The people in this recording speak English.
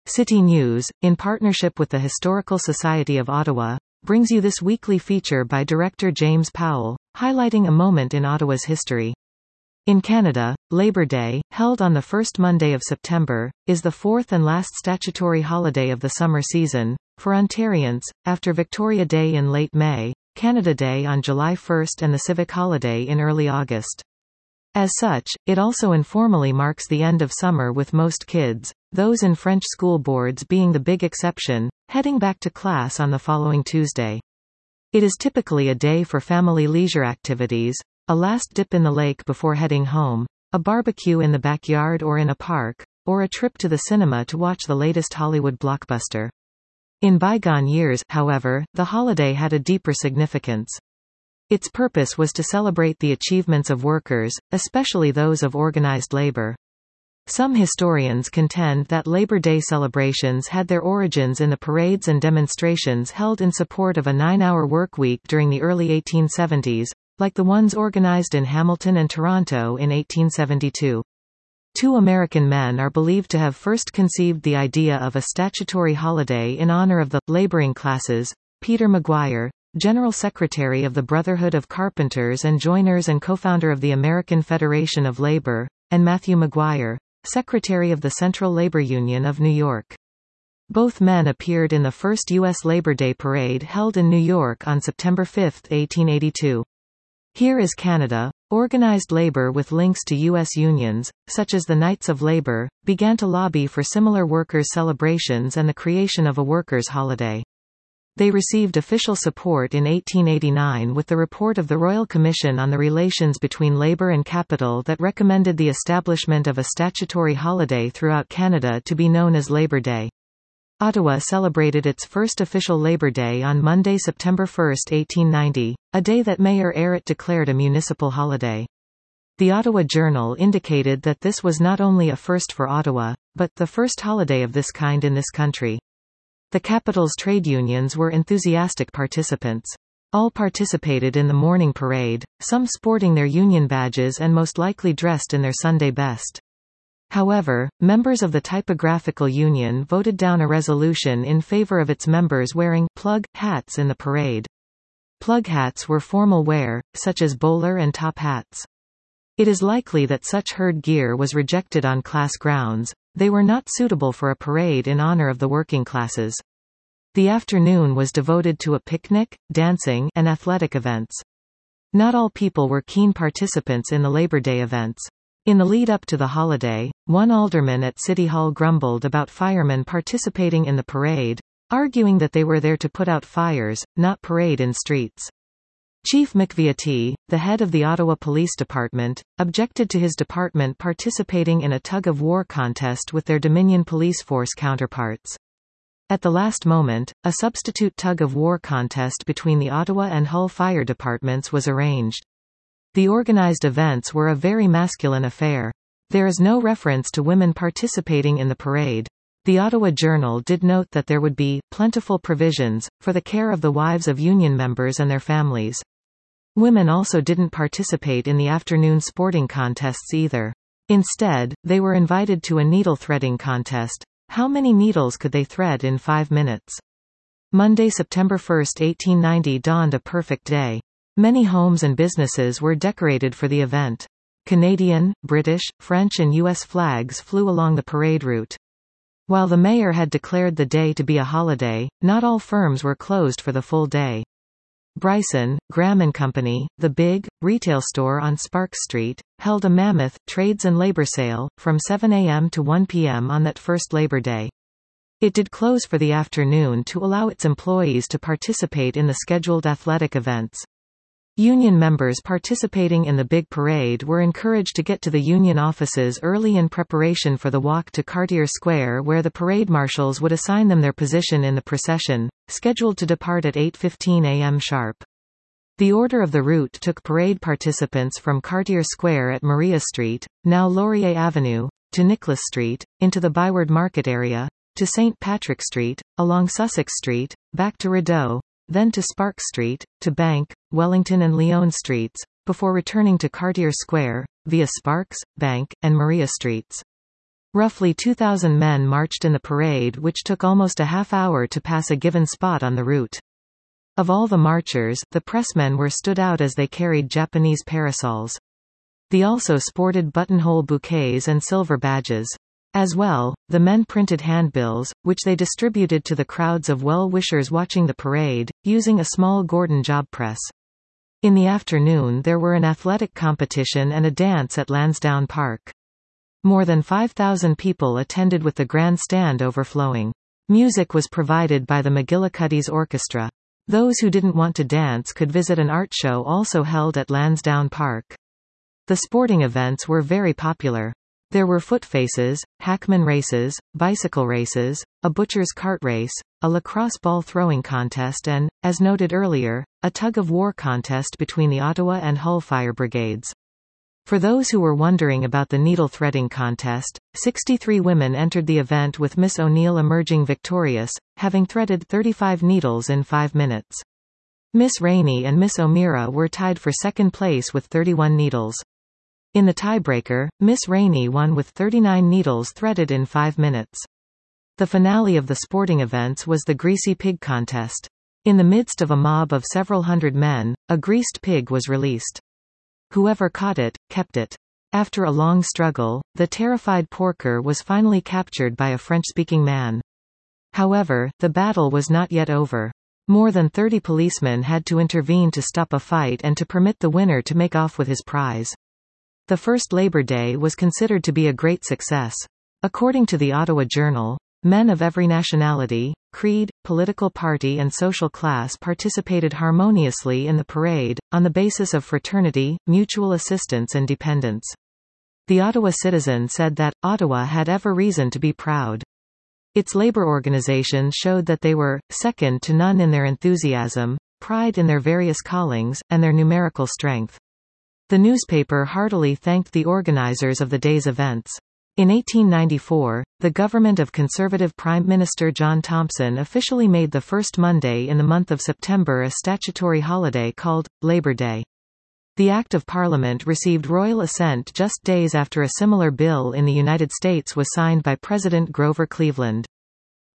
City News, in partnership with the Historical Society of Ottawa, brings you this weekly feature by director James Powell, highlighting a moment in Ottawa's history. In Canada, Labor Day, held on the first Monday of September, is the fourth and last statutory holiday of the summer season. For Ontarians, after Victoria Day in late May, Canada Day on July 1 and the civic holiday in early August. As such, it also informally marks the end of summer, with most kids, those in French school boards being the big exception, heading back to class on the following Tuesday. It is typically a day for family leisure activities, a last dip in the lake before heading home, a barbecue in the backyard or in a park, or a trip to the cinema to watch the latest Hollywood blockbuster. In bygone years, however, the holiday had a deeper significance. Its purpose was to celebrate the achievements of workers, especially those of organized labor. Some historians contend that Labor Day celebrations had their origins in the parades and demonstrations held in support of a 9-hour workweek during the early 1870s, like the ones organized in Hamilton and Toronto in 1872. Two American men are believed to have first conceived the idea of a statutory holiday in honor of the laboring classes: Peter Maguire, General Secretary of the Brotherhood of Carpenters and Joiners and co-founder of the American Federation of Labor, and Matthew Maguire, Secretary of the Central Labor Union of New York. Both men appeared in the first U.S. Labor Day parade held in New York on September 5, 1882. Here is Canada. Organized labor with links to U.S. unions, such as the Knights of Labor, began to lobby for similar workers' celebrations and the creation of a workers' holiday. They received official support in 1889 with the report of the Royal Commission on the Relations between Labor and Capital that recommended the establishment of a statutory holiday throughout Canada to be known as Labor Day. Ottawa celebrated its first official Labor Day on Monday, September 1, 1890, a day that Mayor Ehret declared a municipal holiday. The Ottawa Journal indicated that this was not only a first for Ottawa, but the first holiday of this kind in this country. The capital's trade unions were enthusiastic participants. All participated in the morning parade, some sporting their union badges and most likely dressed in their Sunday best. However, members of the Typographical Union voted down a resolution in favor of its members wearing plug hats in the parade. Plug hats were formal wear, such as bowler and top hats. It is likely that such herd gear was rejected on class grounds. They were not suitable for a parade in honor of the working classes. The afternoon was devoted to a picnic, dancing, and athletic events. Not all people were keen participants in the Labor Day events. In the lead-up to the holiday, one alderman at City Hall grumbled about firemen participating in the parade, arguing that they were there to put out fires, not parade in streets. Chief McVitie, the head of the Ottawa Police Department, objected to his department participating in a tug-of-war contest with their Dominion Police Force counterparts. At the last moment, a substitute tug-of-war contest between the Ottawa and Hull Fire Departments was arranged. The organized events were a very masculine affair. There is no reference to women participating in the parade. The Ottawa Journal did note that there would be plentiful provisions for the care of the wives of union members and their families. Women also didn't participate in the afternoon sporting contests either. Instead, they were invited to a needle threading contest. How many needles could they thread in 5 minutes? Monday, September 1, 1890 dawned a perfect day. Many homes and businesses were decorated for the event. Canadian, British, French and U.S. flags flew along the parade route. While the mayor had declared the day to be a holiday, not all firms were closed for the full day. Bryson, Graham & Company, the big, retail store on Sparks Street, held a mammoth trades and labor sale, from 7 a.m. to 1 p.m. on that first Labor Day. It did close for the afternoon to allow its employees to participate in the scheduled athletic events. Union members participating in the big parade were encouraged to get to the union offices early in preparation for the walk to Cartier Square, where the parade marshals would assign them their position in the procession, scheduled to depart at 8:15 a.m. sharp. The order of the route took parade participants from Cartier Square at Maria Street, now Laurier Avenue, to Nicholas Street, into the Byward Market area, to St. Patrick Street, along Sussex Street, back to Rideau, then to Sparks Street, to Bank, Wellington and Lyon Streets, before returning to Cartier Square, via Sparks, Bank, and Maria Streets. Roughly 2,000 men marched in the parade, which took almost a half-hour to pass a given spot on the route. Of all the marchers, the pressmen were stood out as they carried Japanese parasols. They also sported buttonhole bouquets and silver badges. As well, the men printed handbills, which they distributed to the crowds of well-wishers watching the parade, using a small Gordon job press. In the afternoon there were an athletic competition and a dance at Lansdowne Park. More than 5,000 people attended with the grandstand overflowing. Music was provided by the McGillicuddy's Orchestra. Those who didn't want to dance could visit an art show also held at Lansdowne Park. The sporting events were very popular. There were foot faces, hackman races, bicycle races, a butcher's cart race, a lacrosse ball throwing contest and, as noted earlier, a tug-of-war contest between the Ottawa and Hull fire brigades. For those who were wondering about the needle threading contest, 63 women entered the event with Miss O'Neill emerging victorious, having threaded 35 needles in 5 minutes. Miss Rainey and Miss O'Meara were tied for second place with 31 needles. In the tiebreaker, Miss Rainey won with 39 needles threaded in 5 minutes. The finale of the sporting events was the Greasy Pig contest. In the midst of a mob of several hundred men, a greased pig was released. Whoever caught it, kept it. After a long struggle, the terrified porker was finally captured by a French-speaking man. However, the battle was not yet over. More than 30 policemen had to intervene to stop a fight and to permit the winner to make off with his prize. The first Labor Day was considered to be a great success. According to the Ottawa Journal, men of every nationality, creed, political party and social class participated harmoniously in the parade, on the basis of fraternity, mutual assistance and dependence. The Ottawa Citizen said that, Ottawa had every reason to be proud. Its labor organizations showed that they were, second to none in their enthusiasm, pride in their various callings, and their numerical strength. The newspaper heartily thanked the organizers of the day's events. In 1894, the government of Conservative Prime Minister John Thompson officially made the first Monday in the month of September a statutory holiday called Labor Day. The Act of Parliament received royal assent just days after a similar bill in the United States was signed by President Grover Cleveland.